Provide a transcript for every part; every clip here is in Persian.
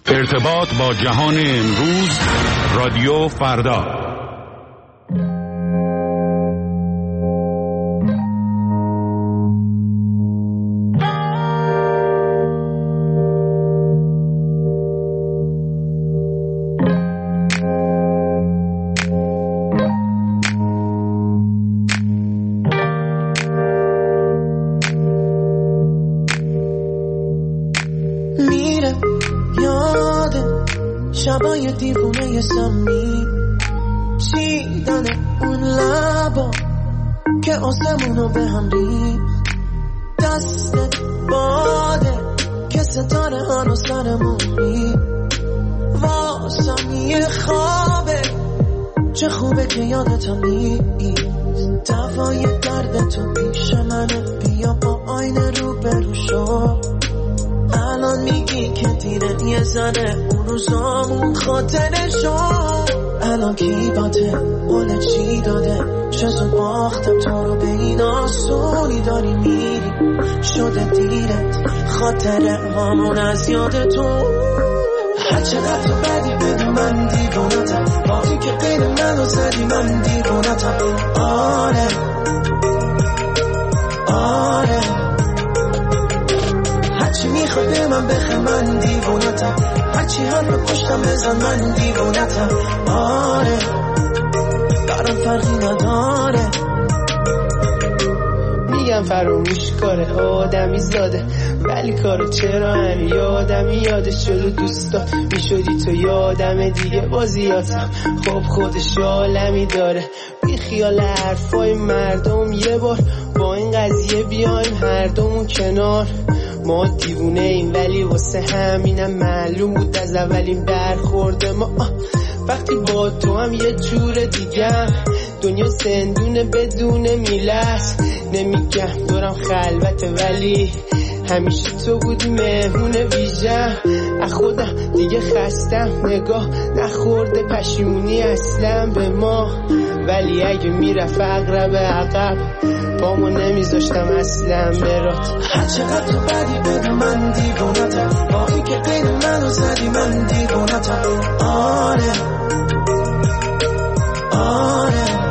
ارتباط با جهان امروز، رادیو فردا. شبای دیوونه سمی چیدن اون لبا که آسمونو به هم ریخت، دستت باده که ستاره ها رو سرمون ریخت. واسم یه خوابه، چه خوبه که یادتم نیست. دوای درد تو پیش منه، بیا با آینه رو برو شو. الان میگی که دیره یه زنه اون روزامون خاطره شو. الان کی باته قول چی داده، چه زود باختم تو رو به این آسونی. داری میری شده دیرت، خاطره هامون از یاد تو. هر چقدر تو بدی بدی من دیوونتم، با این که قید منو زدی من دیوونتم. آره آره، هرچی میخوای به من بخه من دیوونتم، هرچی حرف پشتم بزن من دیوونتم. آره برام فرقی نداره. میگم فراموش کاره آدمی زاده، ولی کارو چرا همی یادمی یادش شد. دوستا میشدی تو یادم دیگه بازیاتم، خب خودش عالمی داره. بی خیال حرفای مردم، یه بار با این قضیه بیایم هر دومون کنار. ما دیوونه ایم ولی واسه همینم معلوم بود از اولین برخورد ما. وقتی با تو هم یه جور دیگه، دنیا زندونه بدون میلت. نمیگم دورم خلوته ولی همیشه تو بودی مهمون ویژه. از خودم دیگه خستم، نگاه نخورده پشیمونی اصلا به ما. ولی اگه میرفت اقرب عقب پامو نمیذاشتم اصلا برات. هر چقدر تو بدی بده من دیوونتم، با این که قید منو زدی من دیوونتم. آره آره،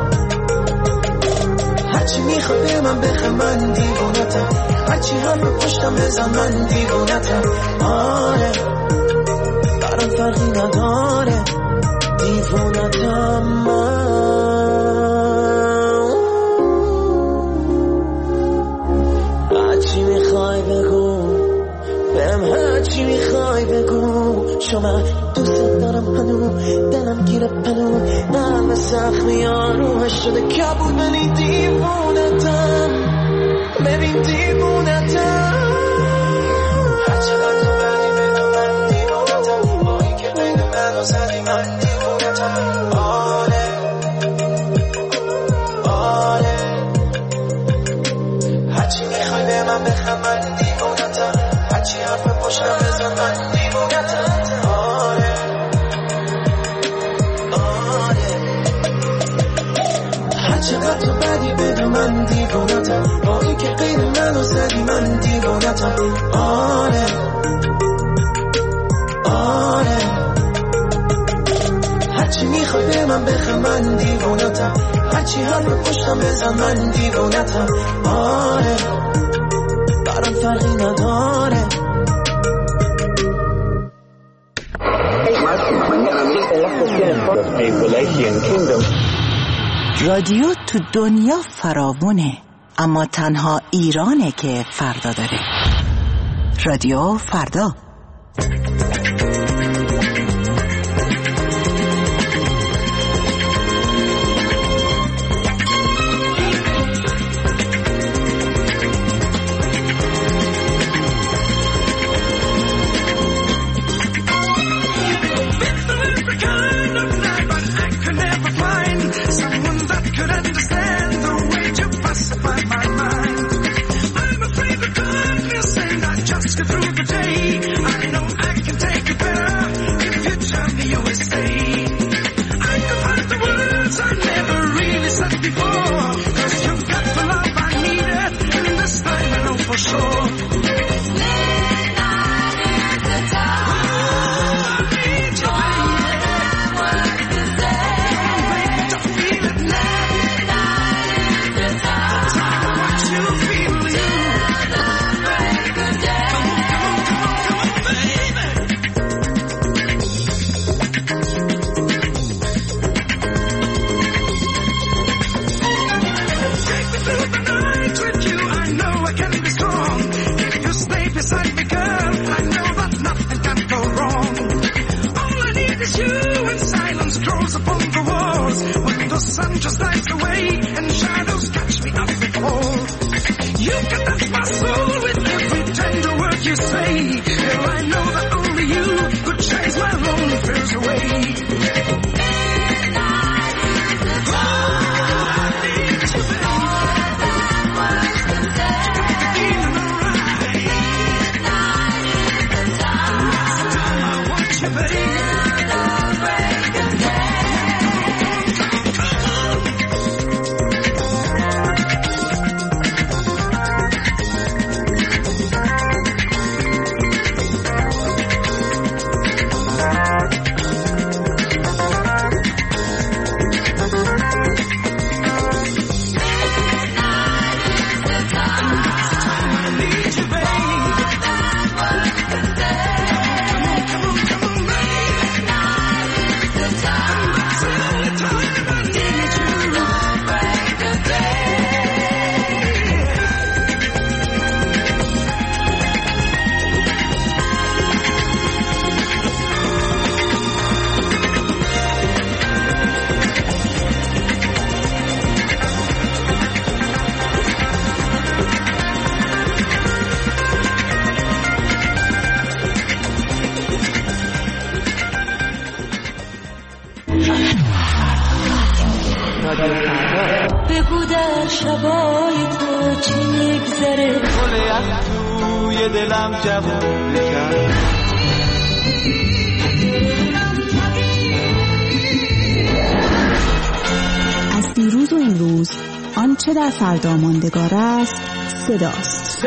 هرچی میخوای به من بخه من دیوونتم، هرچی حرف پشتم بزن من دیوونتم. آره برام فرقی نداره، دیوونتم من. هرچی میخوای بگو بهم، هرچی میخوای بگو، چون من دوست دارم هنو، دلم گیره پنو. من زخمی آرومش شده کبود، ولی دیوونتم، ببین دیوونتم. هرچقدر تو بدی بده من دیوونتم، با این که قید منو زدی من دیوونتم. آره آره، هرچی میخوای به من بخم من دیوونتم، هرچی حرف پشتم بزن من دیوونتم. آره آره، هرچقدر تو بدی بده من دیوونتم، با این که قید منو زدی من دیوونتم. آره آره، هرچی میخوای به من بخه من دیوونتم، هرچی حرف پشتم بزن من دیوونتم. آره برام فرقی نداره. رادیو تو دنیا فراوونه، اما تنها ایرانه که فردا داره. رادیو فردا. Through the day just lights away and shadows catch me up and fall. You can touch my soul with every tender word you say. Now I know that only you could chase my lonely fears away. بگو در شبای تو چی میگذره گل یخ توی دلم جوون کرد از دیروز و امروز آنچه در فردا ماندگار است صداست.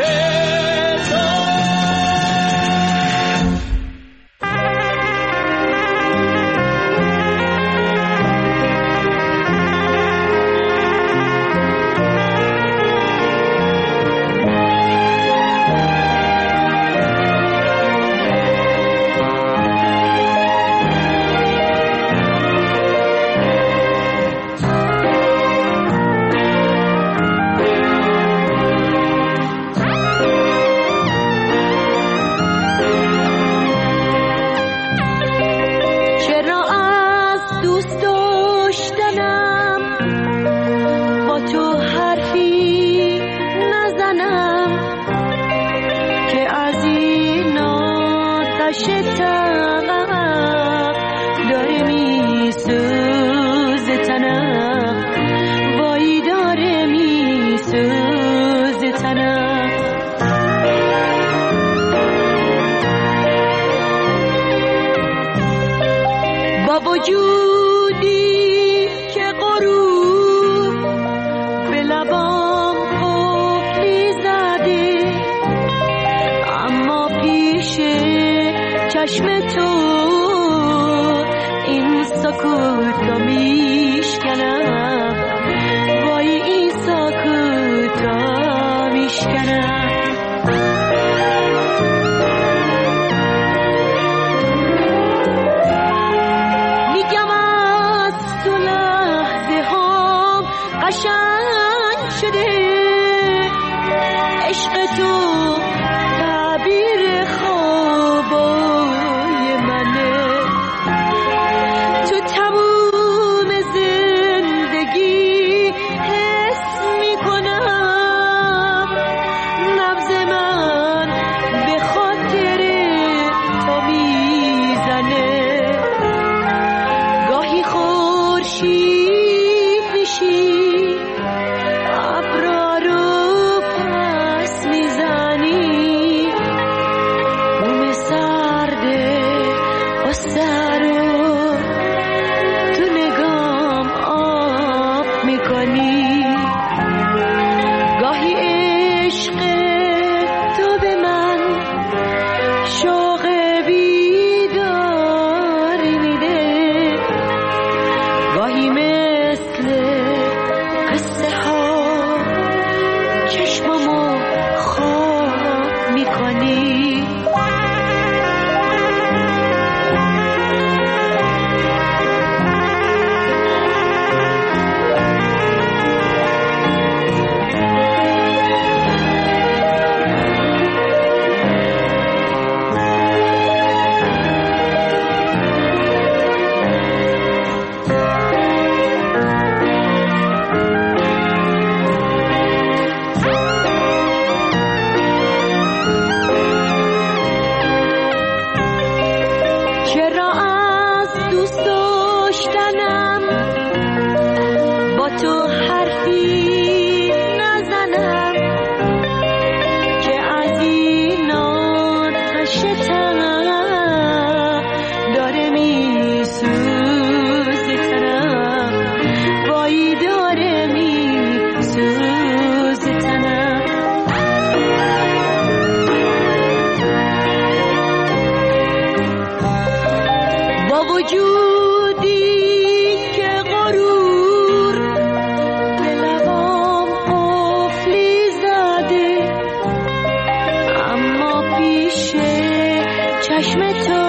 چشم تو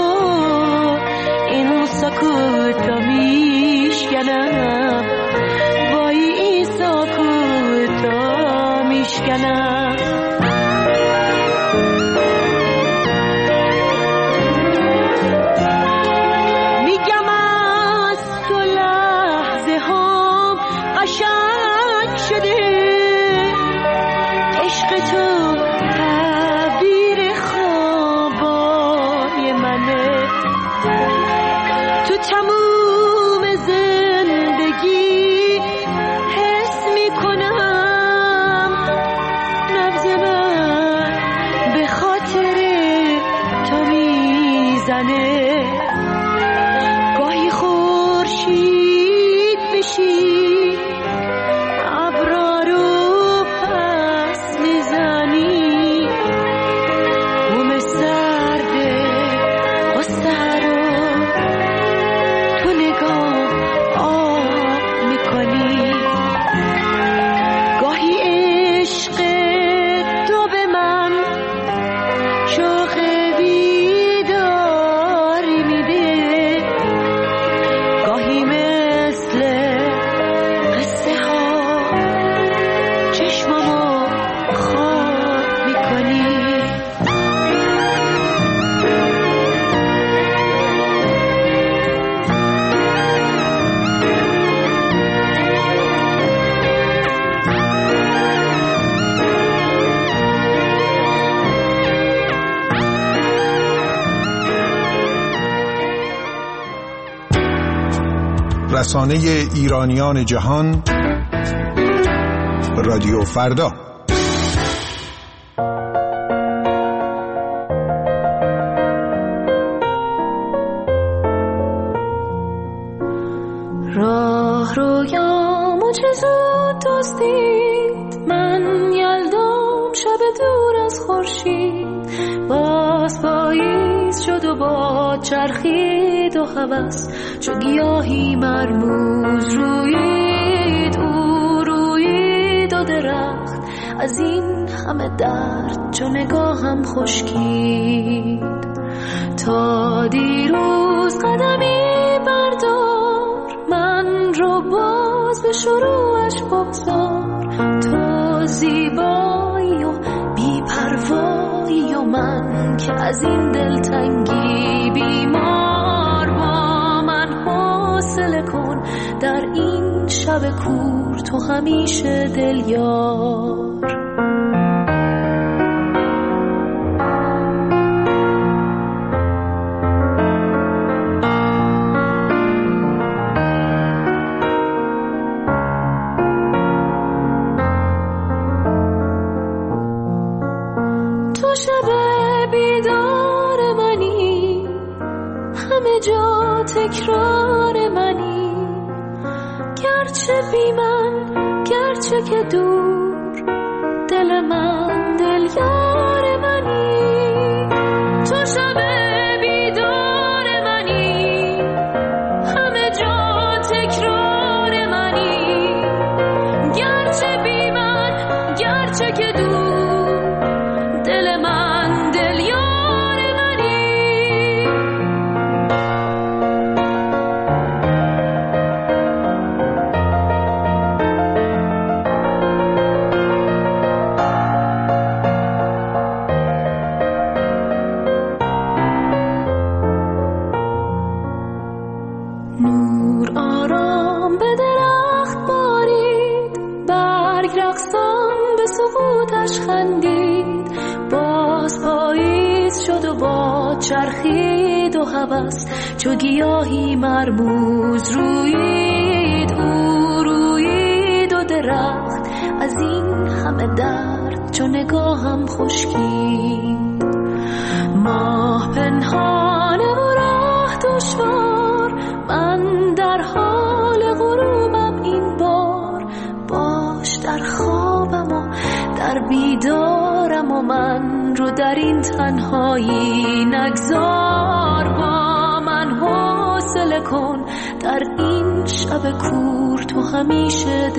این سکوت رو میشکنم، وای این سکوت رو میشکنم. میگم از تو لحظه هم قشنگ شده، عشق تو تعبیر خوابای منه. تو تموم زندگی حس میکنم، نبض من به خاطر تو میزنه. گاهی خورشید بشی ابرا رو پس میزنی، بوم سرده غصه رو تو نگاه آب میکنی. گاهی عشق تو به من شوق بیداری میده، گاهی مثل قصه ها چشممو خواب میکنی. رسانه ایرانیان جهان، رادیو فردا. راه رویامو چه زود دزدید، من یلدام شب دور از خورشید. باز پاییز شد و باد چرخید و هوس چو گیاهی مرموز رویید. او رویید و درخت از این همه درد چو نگاهم خشکید. تا دیروز قدمی بردار، من رو باز به شروعش بگذار. تو زیبایی و بی‌پروایی و من که از این دلتنگی بیمار. با من حوصله کن در این شب کور، تو همیشه دلیار. تو شب بیدار منی، همه جا تکرار منی. گرچه بی من، گرچه که دور، دل من دل یار منی. تو شب بیدار منی، همه جا تکرار منی. گرچه بی من، گرچه که دور، دل من دل یار منی. نور آرام به درخت بارید، برگ رقصان به سقوطش خندید. باز پاییز شد و باد چرخید و هوس چو گیاهی مرموز رویید. او رویید و درخت از این همه درد چو نگاهم خشکید. ماه پنهانه و راه دشوار، من در حال غروبم این بار. باش در خوابم و در بیدارم و من رو در این تنهایی نگذار. با من حوصله کن در این شب کور، تو همیشه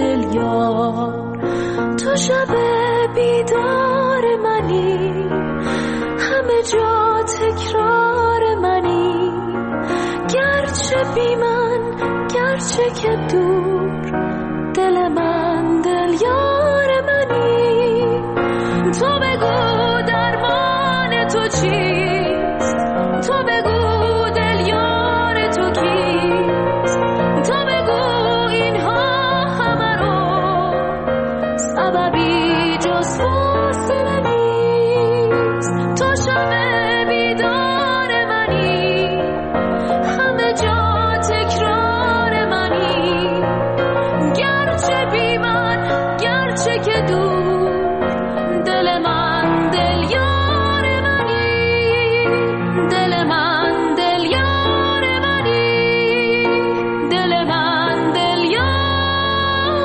دلیار. تو شب بیدار منی، همه همه جا تکرار منی، گرچه بی من گرچه که دور، دل من دل یار منی. تو بگو درمان تو چیست، تو بگو دل یار تو کیست، تو بگو اینها همه رو سببی جز فاصله نیست. تو شمع بیدار منی، همه جا تکرار منی، گرچه بی من گرچه که دور، دل من دل یار منی، دل من دل یار منی، دل من دل یار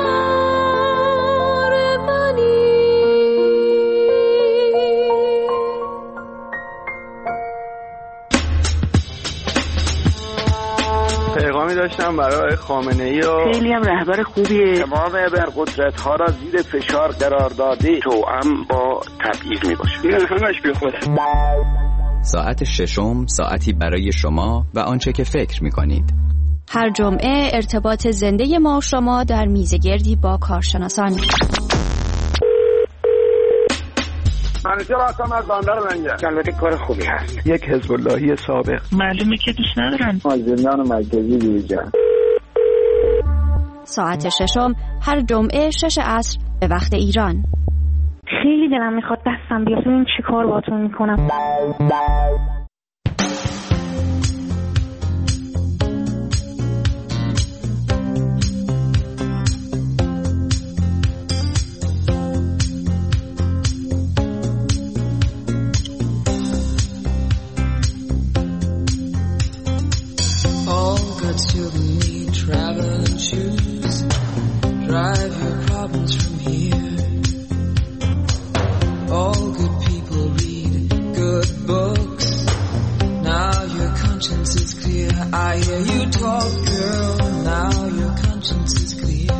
منی. پیغامی داشتم برای خامنه‌ای و خیلی هم رهبر خوبیه. تمام ابرقدرت‌ها را زیر فشار قرار داده، توأم با تبعیض میباشه. این همش بیخوده. ساعت ششم، ساعتی برای شما و آنچه که فکر می‌کنید. هر جمعه ارتباط زنده ما و شما در میزگردی با کارشناسان. منیجر هستم از بندر منجر. البته کار خوبی هست. یک حزب اللهی سابق. معلومه که دوست ندارن. از زندان مرکزی بیرون. ساعت ششم هر جمعه 6 عصر به وقت ایران. خیلی دلم میخواد دستم بیاد. این چی کار باتون میکنم؟ Children need traveling shoes. Drive your problems from here. All good people read good books. Now your conscience is clear. I hear you talk, girl. Now your conscience is clear.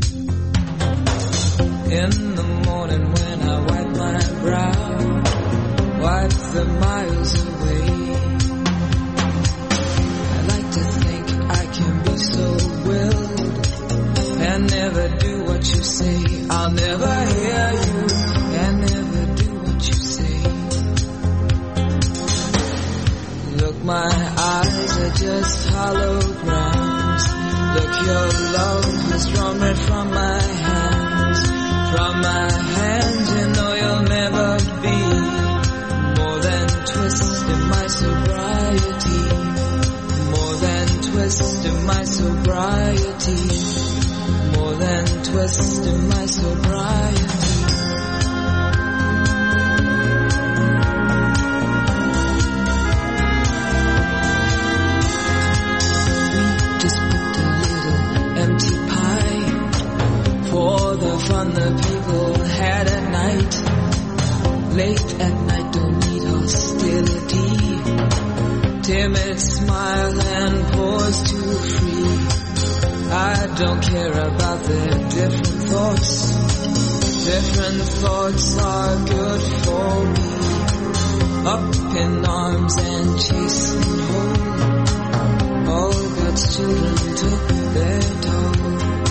In the morning when I wipe my brow, wipe the miles away. And never do what you say. I'll never hear you and never do what you say. Look, my eyes are just holograms. Look, your love has drawn red from my hands. From my hands, you know you'll never be more than twist in my sobriety. More than twist in my sobriety. More than twist in my sobriety. We just put a little empty pie for the fun the people had at night. Late at night, don't need hostility. Timid smile and pause too free. I don't care about their different thoughts. Different thoughts are good for me. Up in arms and chasing home. All God's children took their toll.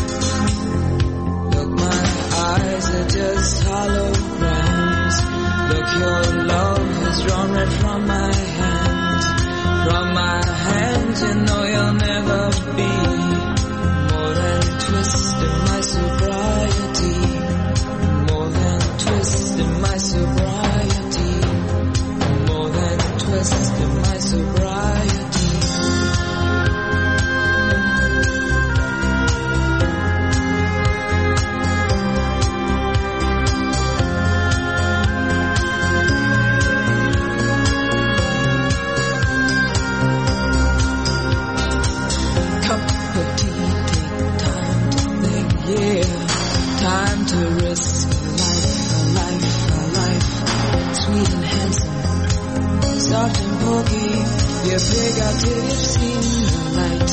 Look, my eyes are just holograms. Look, your love has drawn red from my hands. From my hands, you know you'll never be more than twist in my sobriety. More than twist in my sobriety. More than twist in my sobriety. Time to risk a life, sweet and handsome, soft and pokey. You pig out till you've seen the light.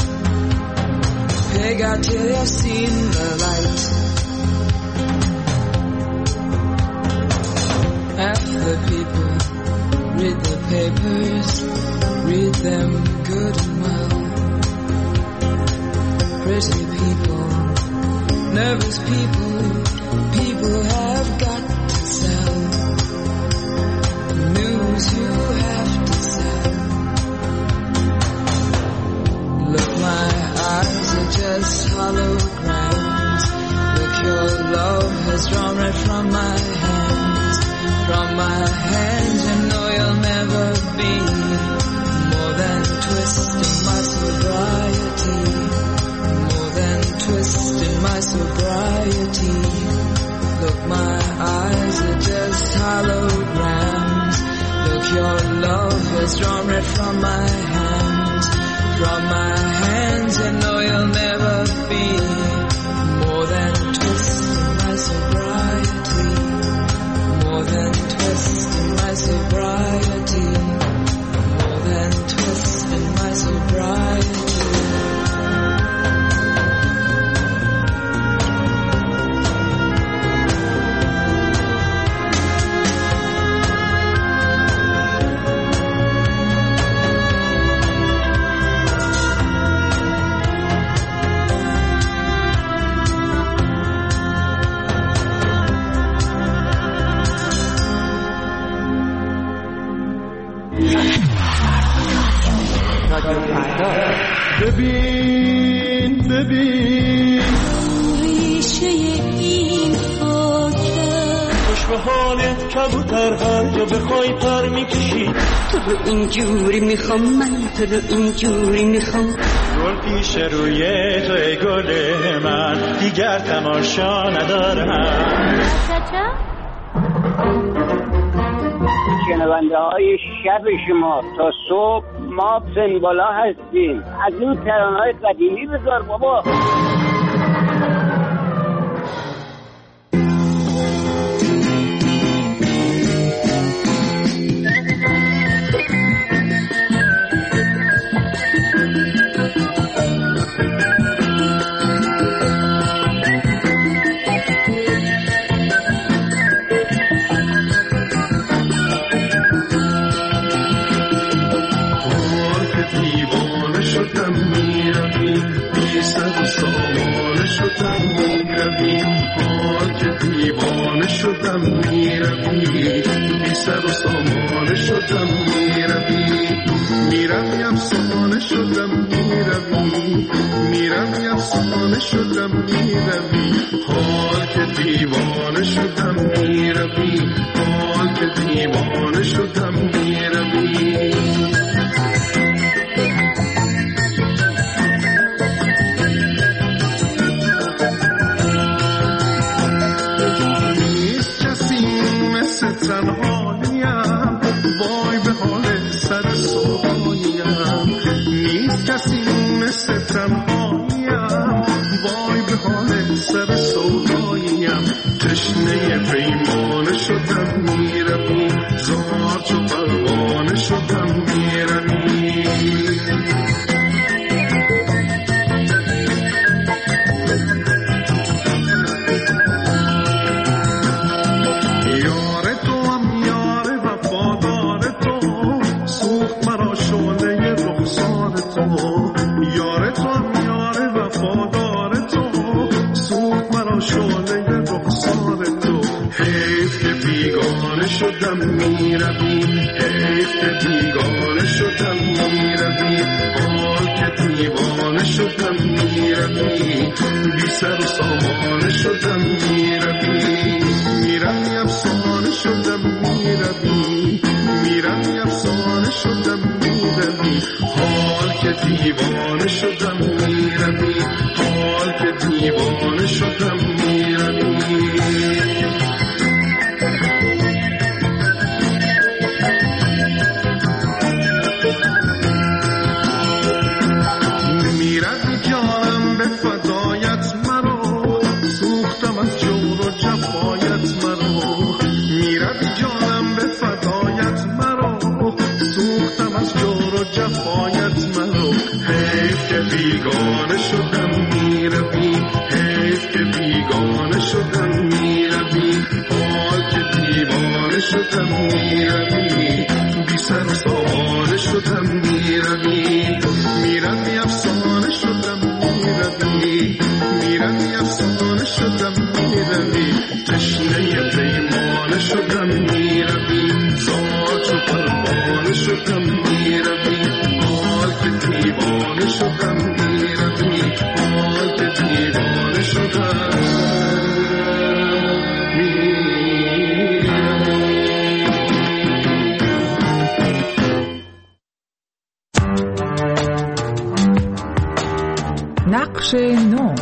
Pig out till you've seen the light. Half the people Read the papers, read them good and well. Pretty people, nervous people, people have got to sell. News you have to sell. Look, my eyes are just holograms. Look, your love has drawn right from my hands. From my hands, you know you'll never be more than twisting my sobriety. More than twisting my sobriety. Look, my eyes are just holograms. Look, your love has drawn right from my hands. From my hands, you know you'll never be more than twisting my sobriety. More than twisting my sobriety. More than twisting my sobriety. ببین ببین ریشه این خاکه خوش به حالت کبوتر هر جا بخوای پر میکشی تو رو اینجوری میخوام من تو رو اینجوری میخوام گل پیش روی تو ای گل من دیگر تماشا ندارم شنونده های شب شما تا صبح ما سنبالا هستیم. از این ترانه‌های قدیمی بذار بابا. دیوانه شدم میروی بی سر و سامانه شدم میروی میروی افسانه شدم میروی میروی افسانه شدم میروی حال که دیوانه شدم میروی حال که دیوانه شدم میروی تنهاییم وای به حال سر سوهاییم نیست کسی مثل تنهاییم وای به حال سر سوهاییم تشنه پیمانه شدم میروی زار چو پروانه شدم میروی شدم میروی حیف که بیگانه شدم میروی حال که دیوانه شدم میروی بی سر و سامانه شدم میروی میروی افسانه شدم میروی میروی افسانه شدم میروی حال که دیوانه شدم میروی حال که دیوانه شدم میروی بیگانه شدم میروی حیف که بیگانه شدم میروی حال که دیوانه شدم میروی بی شدم میروی میروی افسانه شدم میروی میروی افسانه شدم میروی تشنه پیمانه شدم میروی زار چو پروانه شدم میروی حال که دیوانه شدم میروی حال که دیوانه شدم نقش نو.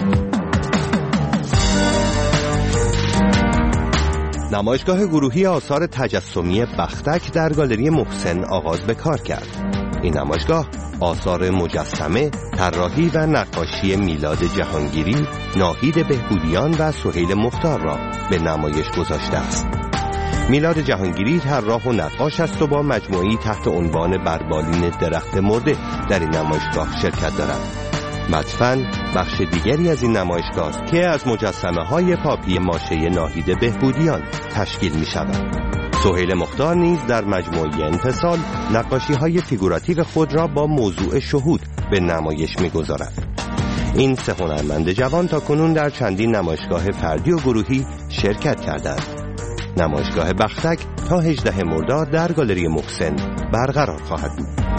نمایشگاه گروهی آثار تجسمی بختک در گالری محسن آغاز به کار کرد. این نمایشگاه آثار مجسمه، طراحی و نقاشی میلاد جهانگیری، ناهید بهبودیان و سهیل مختار را به نمایش گذاشته است. میلاد جهانگیری طراح و نقاش است و با مجموعه‌ای تحت عنوان بربالین درخت مرده در این نمایشگاه شرکت دارد. مدفن بخش دیگری از این نمایشگاه است که از مجسمه‌های پاپی ماشه ناهید بهبودیان تشکیل می‌شود. سهیل مختار نیز در مجموعه انفصال نقاشی‌های فیگوراتیو خود را با موضوع شهود به نمایش می‌گذارد. این سه هنرمند جوان تا کنون در چندین نمایشگاه فردی و گروهی شرکت کردند. نمایشگاه بختک تا 18 مرداد در گالری محسن برقرار خواهد بود.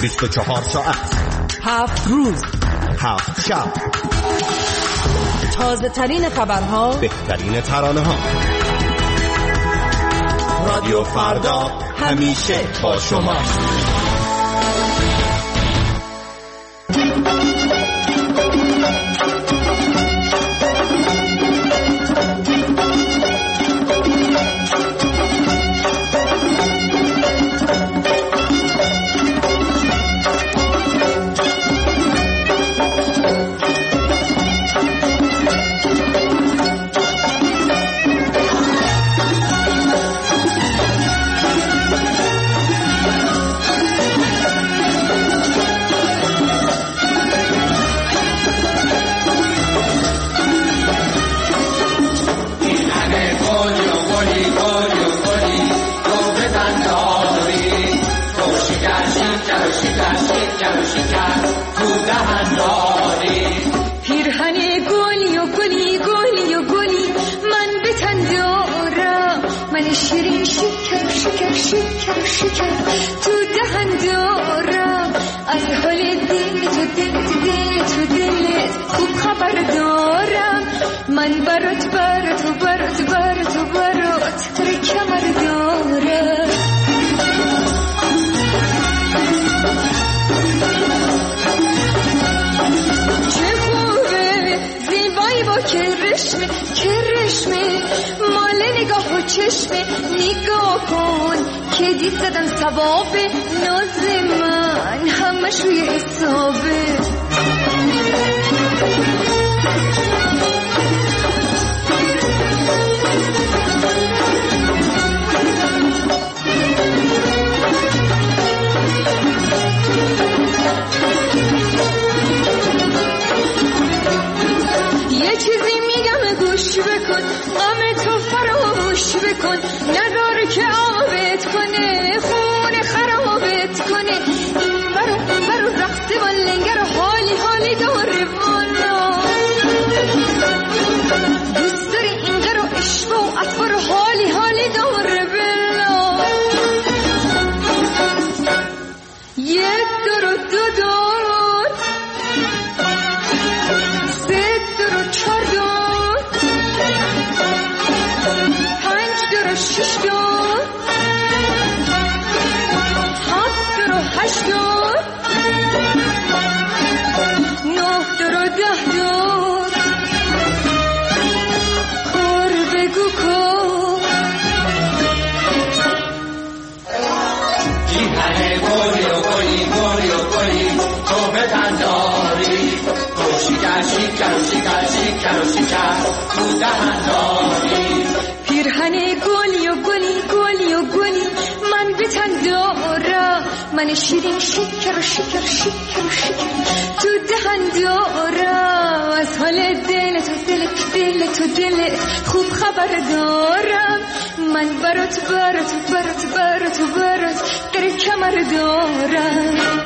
24 ساعت 7 روز 7 شب، تازه ترین خبرها، بهترین ترانه ها. رادیو فردا همیشه با شما. تو دهن دارم از حال دلت خوب خبر دارم. من برات تر کمر دارم. چه خوبه زیبایی با کرشمه مال نگاه و چشمه. نگاه کن که دید زدن ثواب ناز من همش روی حسابه. یه چیزی میگم گوش بکن، غم تو فراموش بکن، نداره که آبت کنه خونه خرابت کنه. این برو رقص و لنگر و حالی داره والا. دوست داری اینقدر و عشق و اطفار و حالی داره بلا. یک دور و دو دور، سه دور و چهار دور، پنج دور و شش دور، هفت دور و هشت دور، نه دور و 10 دور. کار بگو کار. این همه گلی و گلی تو به تنداری، تو شکر تو دهنداری. پیرهن گلی و گلی من به تن دارم. من شیرین شکر تو دهن دارم. از حال دل تو خوب خبر دارم. من برات در کمر دارم.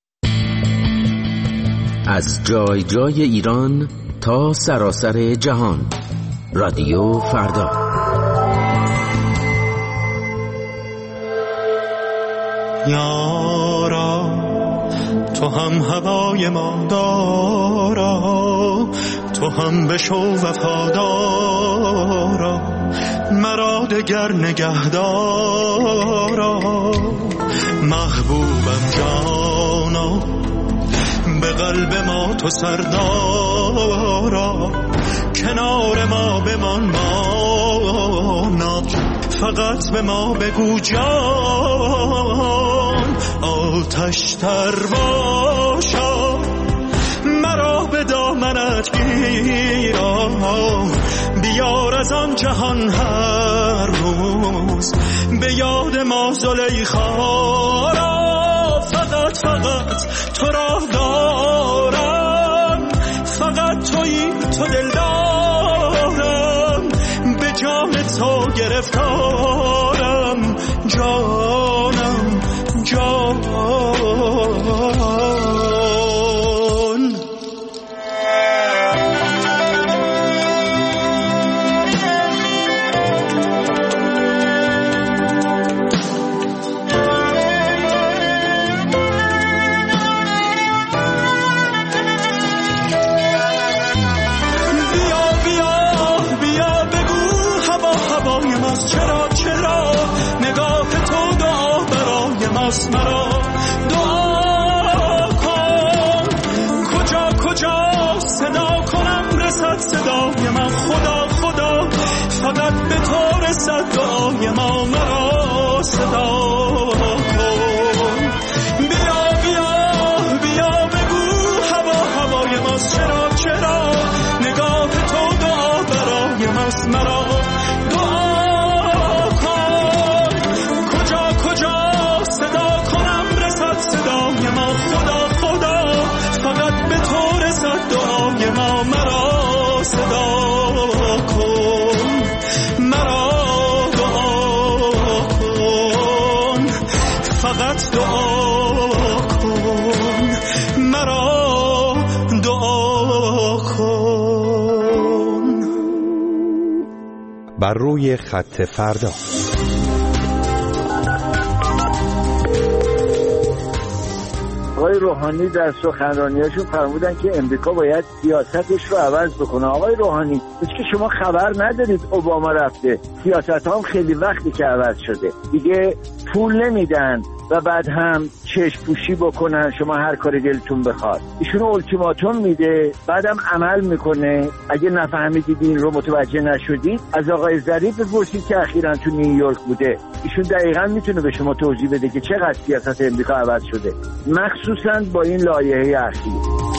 از جای جای ایران تا سراسر جهان، رادیو فردا. یارا تو هم هوای ما دارا، تو هم بشو وفادارا، مرا دگر نگهدارا. محبوبم جانا به قلب ما تو سردارا، کنار ما بمان مانا، فقط به ما بگو جان. آتش تر باشا مرا به دامنت گیرا، بیار از آن جهان هر روز به یاد ما زلیخا را. فقط تو را دارم، فقط تویی تو دل دارم، به جان تو گرفتارم جانم جان. بر روی خط فردا. آقای روحانی در سخنرانیاشون فرمودن که امریکا باید سیاستش رو عوض بکنه. آقای روحانی که شما خبر ندارید اوباما رفته، سیاست هم خیلی وقتی که عوض شده، دیگه پول نمیدن و بعد هم چشم پوشی بکنن شما هر کاری دلتون بخواد. ایشون التیماتوم میده، بعدم عمل میکنه. اگه نفهمیدید این رو، متوجه نشدید، از آقای ظریف بپرسید که اخیراً تو نیویورک بوده. ایشون دقیقاً میتونه به شما توضیح بده که چقدر سیاست امریکا عوض شده، مخصوصاً با این لایحه اخیر.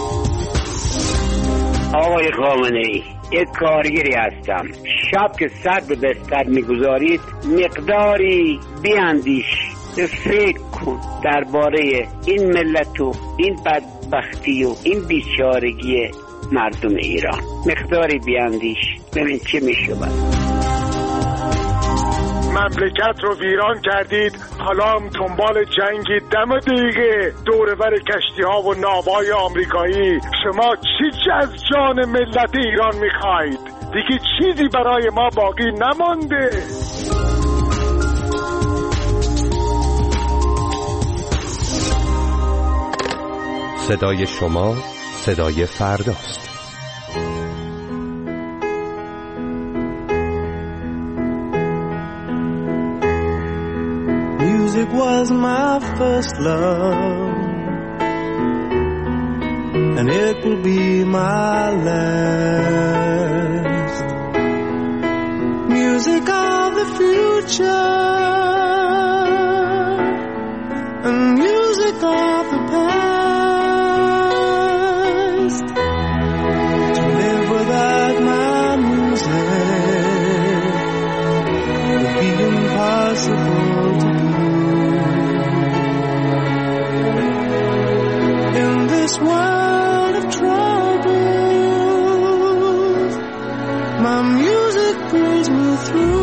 آقای خامنه‌ای، یک کارگری هستم. شب که سر به بستر میگذارید مقداری بیاندیش، فکر کن درباره این ملت و این بدبختی و این بیچارگی مردم ایران. مقداری بیاندیش، ببین چه میشود. مملکت رو ویران کردید، حالا هم دنبال جنگی. دم دیگه دورور کشتی ها و ناوهای آمریکایی. شما چی از جان ملت ایران میخواید؟ دیگه چیزی برای ما باقی نمانده. صدای شما صدای فرداست. Music was my first love, and it will be my last. Music of the future, and music of the past. To live without my music would be impossible to do. In this world of troubles, my music pulls me through.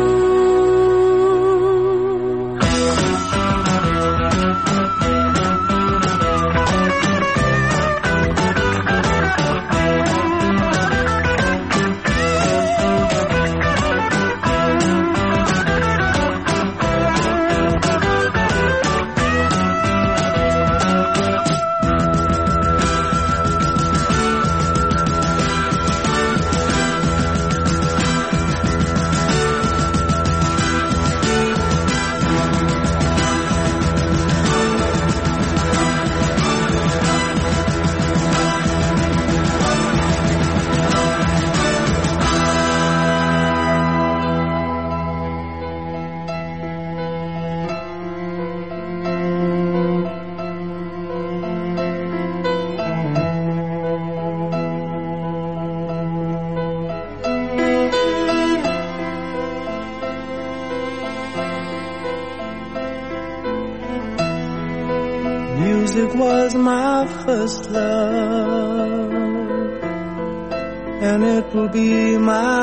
Music was my first love, and it will be my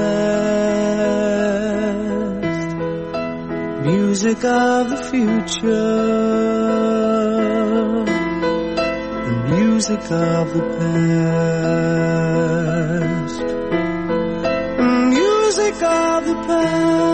last. Music of the future, and music of the past, and music of the past.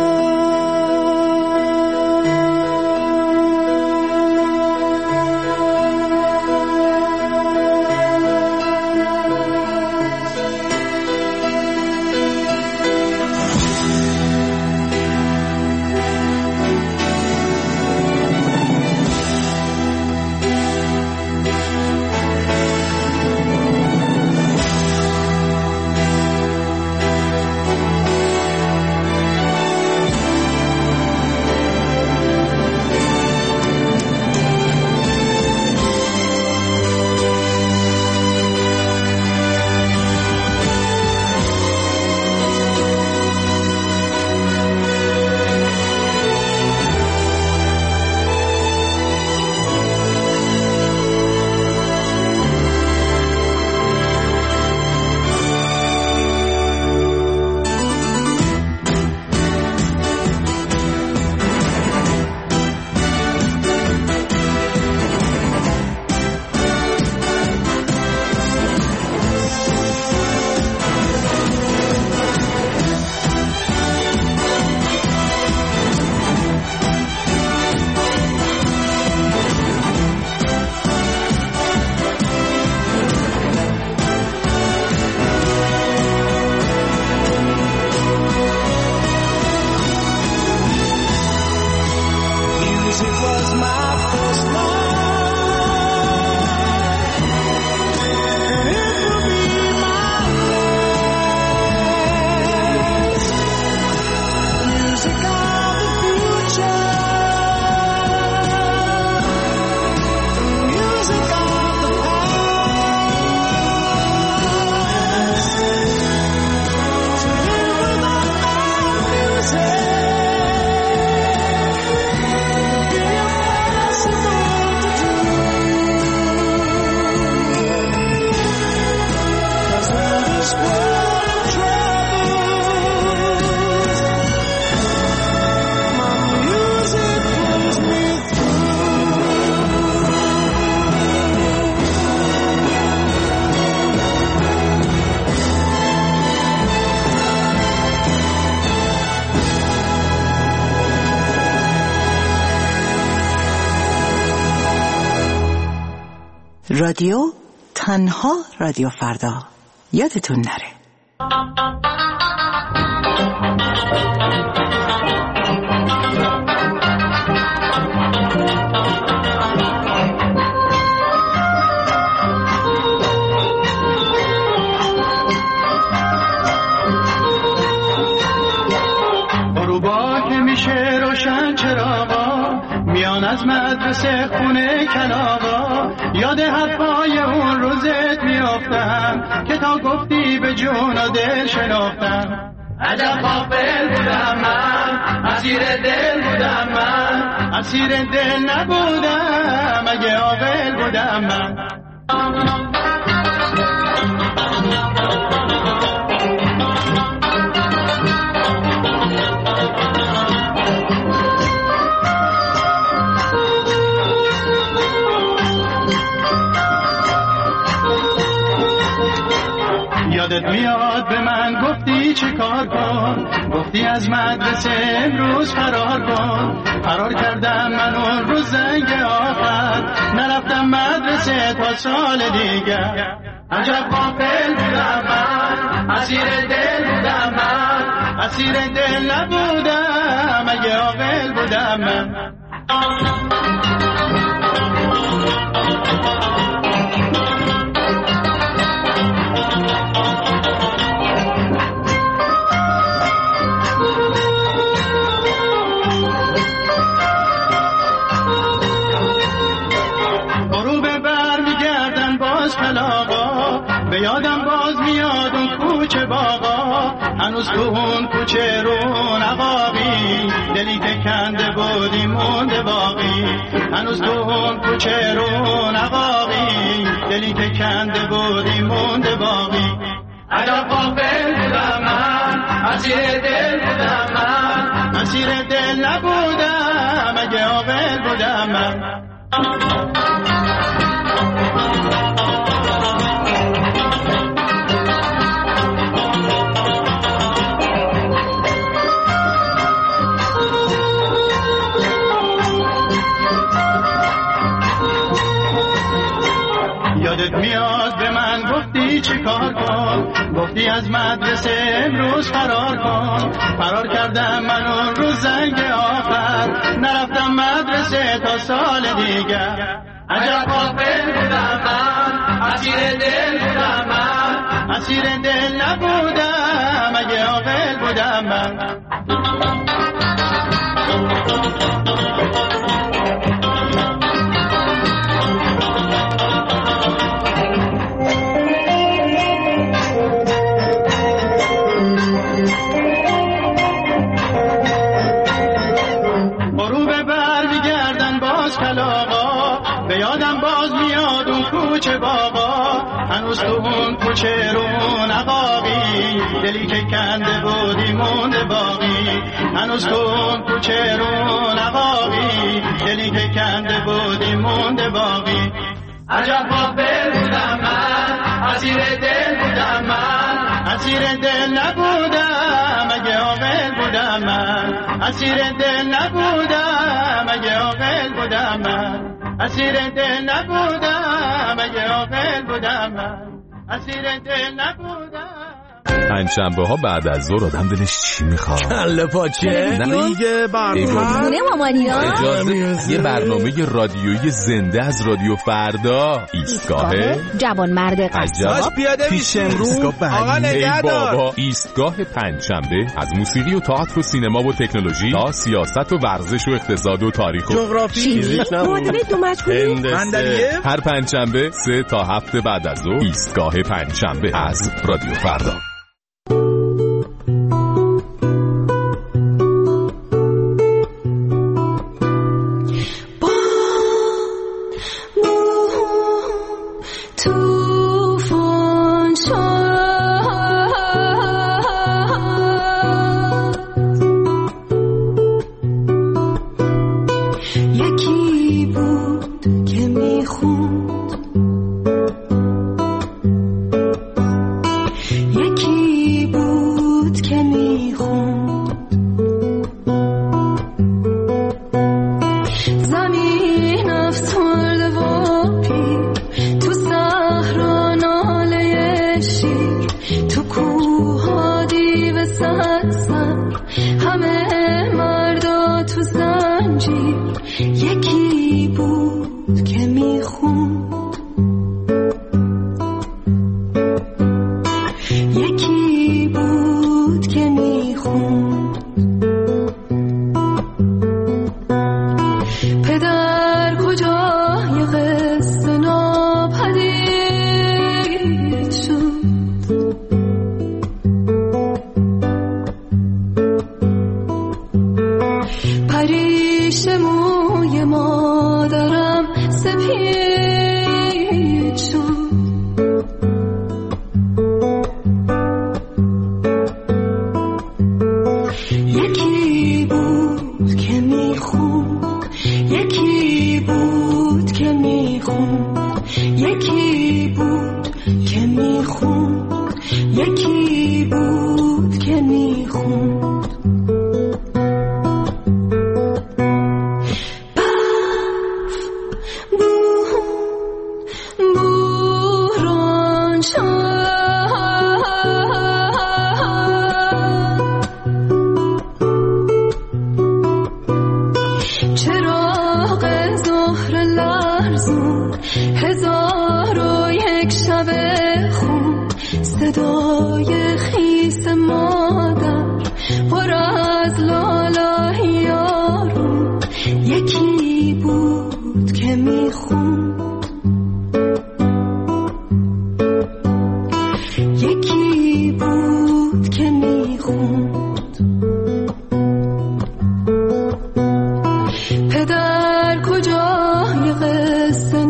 رادیو تنها رادیو فردا، یادتون نره. غروبا که میشه روشن چراغا، میان از مدرسه خونه کلاغا، یاد حرفای اون روزت میافتم که تا گفتی به جون و دل شناختم. عجب غافل بودم من، اسیر دل بودم من، اسیر دل نبودم اگه عاقل بودم من. یادت میاد به من گفتی چه کار کن، گفتی از مدرسه امروز فرار کن. فرار کردم من اون روز زنگ آخر، نرفتم مدرسه تا سال دیگر. عجب غافل بودم من، اسیر دل بودم من، اسیر دل نبودم اگه عاقل بودم من. به یادم باز میاد اون کوچه باغا، هنوز تو اون کوچه رون عقابی، دلی که کنده بودی مونده باقی. هنوز تو اون کوچه رون عقابی، دلی که کنده بودی مونده باقی. عجب غافل بودم من، اسیر دل بودم من، اسیر دل نبودم اگه عاقل بودم من. یادت میاد به من گفتی چی کار کن، گفتی از مدرسه امروز فرار کن. فرار کردم من اون روز زنگ آخر، نرفتم مدرسه تا سال دیگر. عجب غافل بودم من، اسیر دل بودم من، اسیر دل نبودم اگه عاقل بودم من. به یادم باز میاد اون کوچه باغا، هنوز تو اون کوچه رون عقابی، دلی که کنده بودی مونده باقی. هنوز تو اون کوچه رون عقابی، دلی که کنده بودی مونده باقی. عجب غافل بودم من، اسیر دل بودم من، اسیر دل نبودم اگه عاقل بودم من. اسیر دل نبودم اگه عاقل بودم من، اسیر دل نبودم اگه عاقل بودم من، اسیر دل نبودم. پنجشنبه ها بعد از ظهر آدم دلش چی میخواد؟ کله پاچه دیگه برنامه مامانینا. اجازه یه برنامه رادیویی زنده از رادیو فردا، ایستگاه جوانمرد قصاب پیاده میشه امروز. آقا نگهدار. بابا ایستگاه پنجشنبه از موسیقی و تئاتر و سینما و تکنولوژی تا سیاست و ورزش و اقتصاد و تاریخ و جغرافی، معادله دو مجهولی، هر پنجشنبه 3 تا 7 بعد از ظهر. ایستگاه پنجشنبه از رادیو فردا. یکی سپید شد. یکی بود که میخوند، یکی بود که میخوند، یکی بود که میخوند، یکی بود که میخوند. صدای خیس مادر پر از لاله یارو، یکی بود که میخوند، یکی بود که میخوند. پدر کجای قصه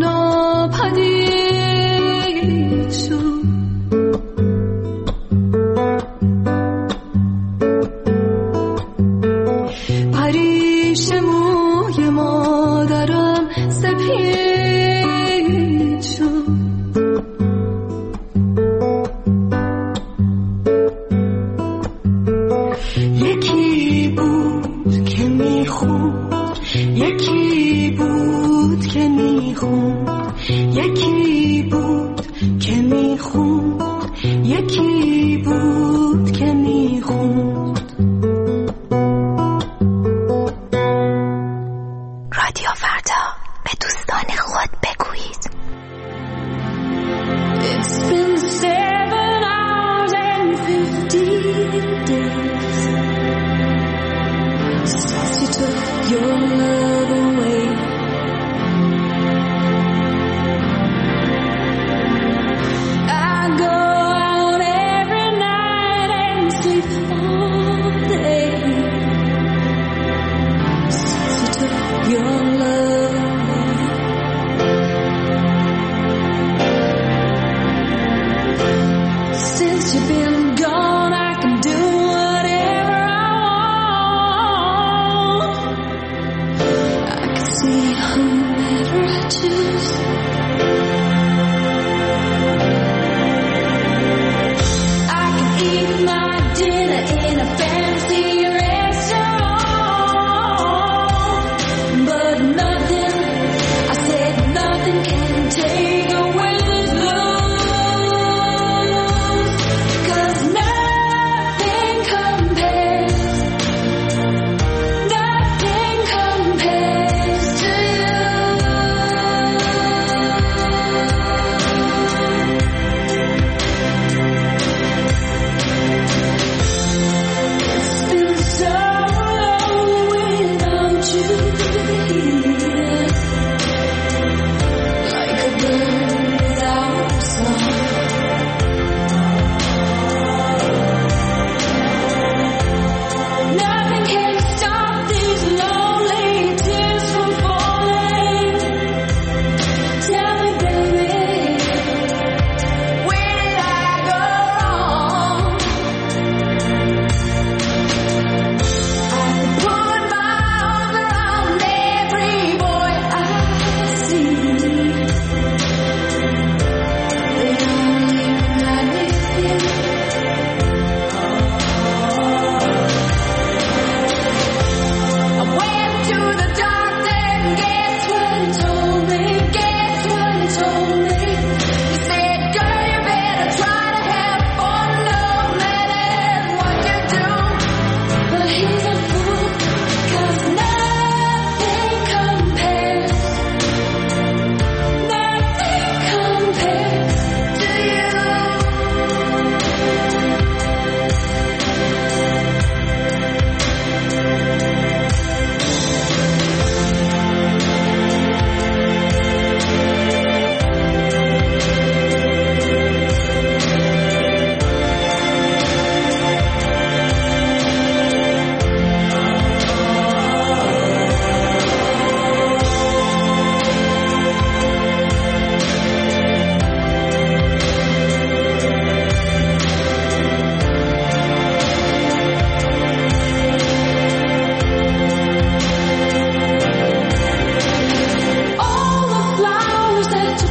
ناپدید شد. I go out every night.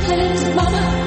Mama.